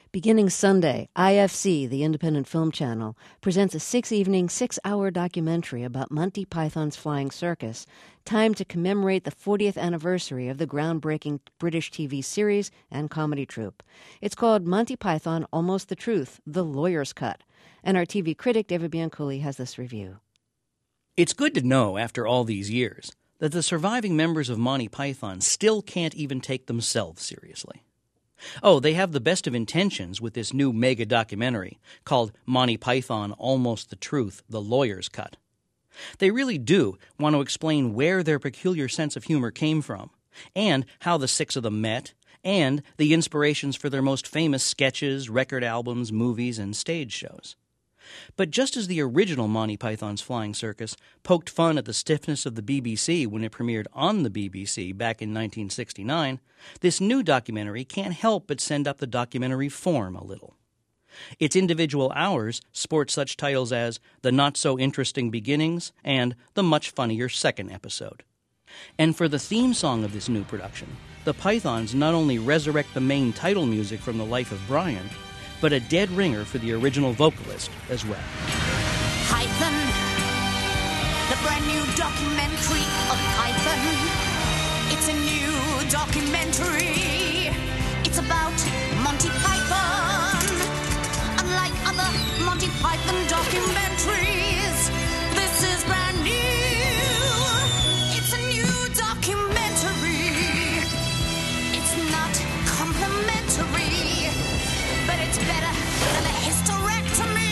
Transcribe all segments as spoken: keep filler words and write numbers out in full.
Beginning Sunday, I F C, the Independent Film Channel, presents a six-evening, six-hour documentary about Monty Python's Flying Circus, timed to commemorate the fortieth anniversary of the groundbreaking British T V series and comedy troupe. It's called Monty Python, Almost the Truth, The Lawyer's Cut. And our T V critic, David Bianculli, has this review. It's good to know, after all these years, that the surviving members of Monty Python still can't even take themselves seriously. Oh, they have the best of intentions with this new mega documentary called Monty Python, Almost the Truth, The Lawyer's Cut. They really do want to explain where their peculiar sense of humor came from, and how the six of them met, and the inspirations for their most famous sketches, record albums, movies, and stage shows. But just as the original Monty Python's Flying Circus poked fun at the stiffness of the B B C when it premiered on the B B C back in nineteen sixty-nine, this new documentary can't help but send up the documentary form a little. Its individual hours sport such titles as The Not-So-Interesting Beginnings and The Much Funnier Second Episode. And for the theme song of this new production, the Pythons not only resurrect the main title music from The Life of Brian, but a dead ringer for the original vocalist as well. Python, the brand new documentary of Python. It's a new documentary. It's about Monty Python. Unlike other Monty Python documentaries, this is brand new. It's a new documentary. It's not complimentary, but it's better than a hysterectomy.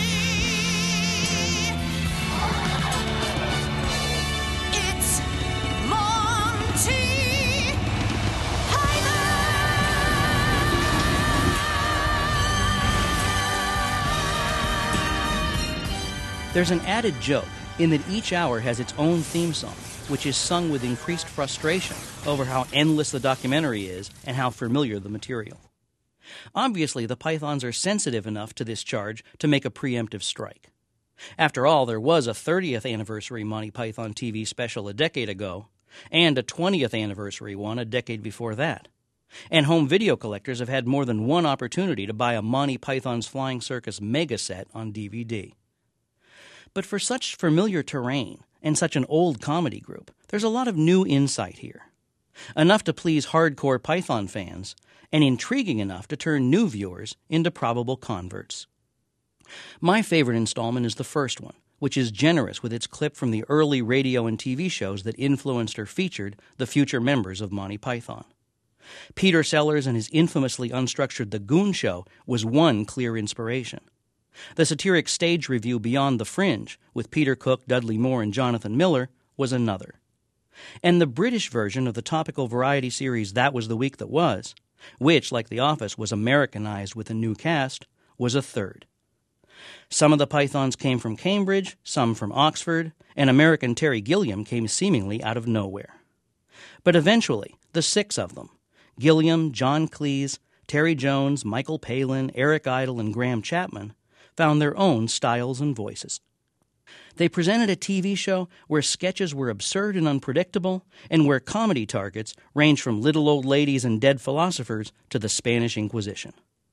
It's Monty Python. There's an added joke in that each hour has its own theme song, which is sung with increased frustration over how endless the documentary is and how familiar the material. Obviously, the Pythons are sensitive enough to this charge to make a preemptive strike. After all, there was a thirtieth anniversary Monty Python T V special a decade ago, and a twentieth anniversary one a decade before that. And home video collectors have had more than one opportunity to buy a Monty Python's Flying Circus mega set on D V D. But for such familiar terrain and such an old comedy group, there's a lot of new insight here. Enough to please hardcore Python fans, and intriguing enough to turn new viewers into probable converts. My favorite installment is the first one, which is generous with its clip from the early radio and T V shows that influenced or featured the future members of Monty Python. Peter Sellers and his infamously unstructured The Goon Show was one clear inspiration. The satiric stage review Beyond the Fringe, with Peter Cook, Dudley Moore, and Jonathan Miller, was another. And the British version of the topical variety series That Was the Week That Was, which, like The Office, was Americanized with a new cast, was a third. Some of the Pythons came from Cambridge, some from Oxford, and American Terry Gilliam came seemingly out of nowhere. But eventually, the six of them, Gilliam, John Cleese, Terry Jones, Michael Palin, Eric Idle, and Graham Chapman, found their own styles and voices. They presented a T V show where sketches were absurd and unpredictable, and where comedy targets ranged from little old ladies and dead philosophers to the Spanish Inquisition.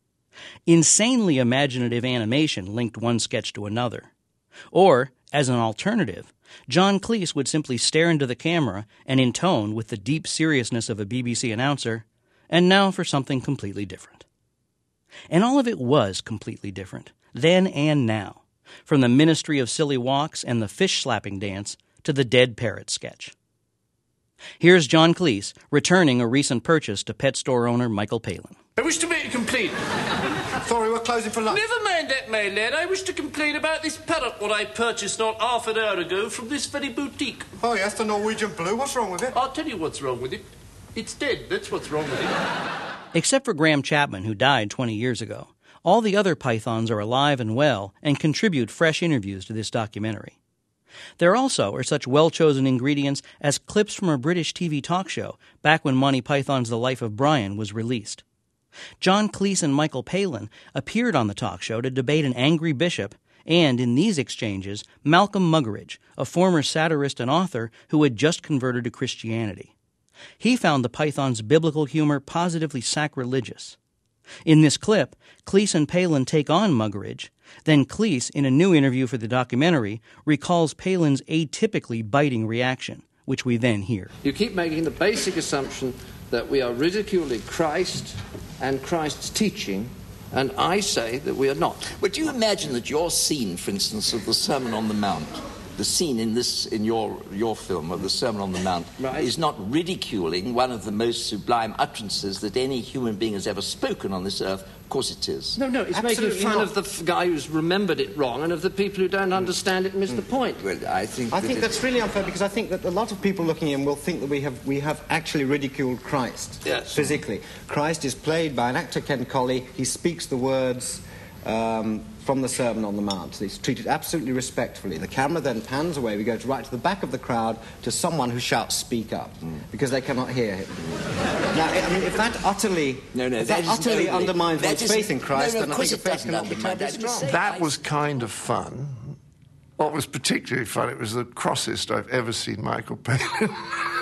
Insanely imaginative animation linked one sketch to another. Or, as an alternative, John Cleese would simply stare into the camera and intone with the deep seriousness of a B B C announcer, "And now for something completely different." And all of it was completely different, then and now. From the Ministry of Silly Walks and the fish-slapping dance to the dead parrot sketch. Here's John Cleese returning a recent purchase to pet store owner Michael Palin. I wish to make a complaint. Sorry, we're closing for lunch. Never mind that, my lad. I wish to complain about this parrot what I purchased not half an hour ago from this very boutique. Oh, yes, the Norwegian blue. What's wrong with it? I'll tell you what's wrong with it. It's dead. That's what's wrong with it. Except for Graham Chapman, who died twenty years ago, all the other Pythons are alive and well and contribute fresh interviews to this documentary. There also are such well-chosen ingredients as clips from a British T V talk show back when Monty Python's The Life of Brian was released. John Cleese and Michael Palin appeared on the talk show to debate an angry bishop, and in these exchanges, Malcolm Muggeridge, a former satirist and author who had just converted to Christianity. He found the Python's biblical humor positively sacrilegious. In this clip, Cleese and Palin take on Muggeridge. Then Cleese, in a new interview for the documentary, recalls Palin's atypically biting reaction, which we then hear. You keep making the basic assumption that we are ridiculing Christ and Christ's teaching, and I say that we are not. But do you imagine that your scene, for instance, of the Sermon on the Mount, the scene in this in your your film of the Sermon on the Mount, right, is not ridiculing one of the most sublime utterances that any human being has ever spoken on this earth? Of course it is. No, no, it's Absolutely making fun not. of the f- guy who's remembered it wrong and of the people who don't understand it and miss the point. Well, I think I that think it- that's really unfair, because I think that a lot of people looking in will think that we have we have actually ridiculed Christ. Yes. Physically. Christ is played by an actor, Ken Colley. He speaks the words um, from the Sermon on the Mount. He's treated absolutely respectfully. The camera then pans away. We go to right to the back of the crowd to someone who shouts, "Speak up," mm. because they cannot hear him. Now, I mean, if that utterly, no, no, if that that utterly only, undermines that one's isn't- faith in Christ, no, no, then I of course think a it faith doesn't cannot be undermine terribly that. strong. That was kind of fun. What was particularly fun, it was the crossest I've ever seen Michael Palin.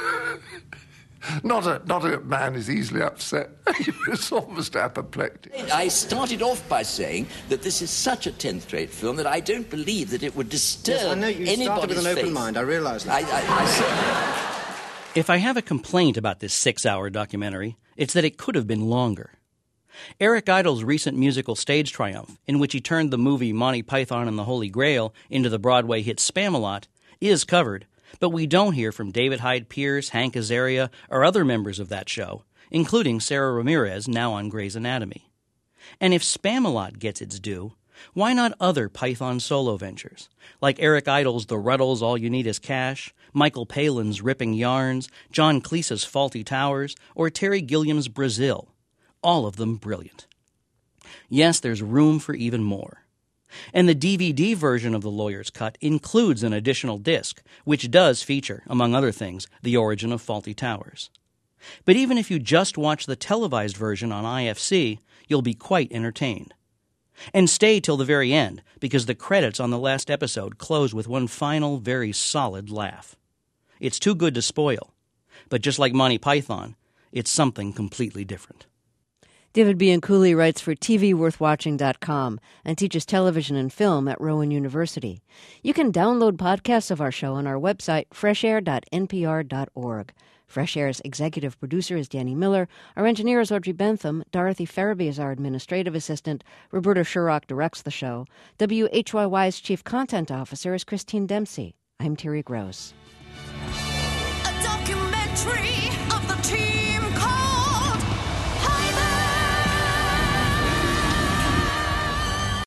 Not a, not a man is easily upset. He was almost apoplectic. I started off by saying that this is such a tenth-rate film that I don't believe that it would disturb Yes, I know you anybody's started with an open faith. mind. I realise that. I, I, I said, If I have a complaint about this six-hour documentary, it's that it could have been longer. Eric Idle's recent musical stage triumph, in which he turned the movie Monty Python and the Holy Grail into the Broadway hit Spamalot, is covered, but we don't hear from David Hyde Pierce, Hank Azaria, or other members of that show, including Sarah Ramirez, now on Grey's Anatomy. And if Spamalot gets its due, why not other Python solo ventures, like Eric Idle's The Ruddles' All You Need Is Cash, Michael Palin's Ripping Yarns, John Cleese's Faulty Towers, or Terry Gilliam's Brazil? All of them brilliant. Yes, there's room for even more. And the D V D version of The Lawyer's Cut includes an additional disc, which does feature, among other things, the origin of Faulty Towers. But even if you just watch the televised version on I F C, you'll be quite entertained. And stay till the very end, because the credits on the last episode close with one final, very solid laugh. It's too good to spoil, but just like Monty Python, it's something completely different. David Bianculli writes for T V worth watching dot com and teaches television and film at Rowan University. You can download podcasts of our show on our website, fresh air dot n p r dot org. Fresh Air's executive producer is Danny Miller. Our engineer is Audrey Bentham. Dorothy Farabee is our administrative assistant. Roberta Sherrock directs the show. W H Y Y's chief content officer is Christine Dempsey. I'm Terry Gross. A documentary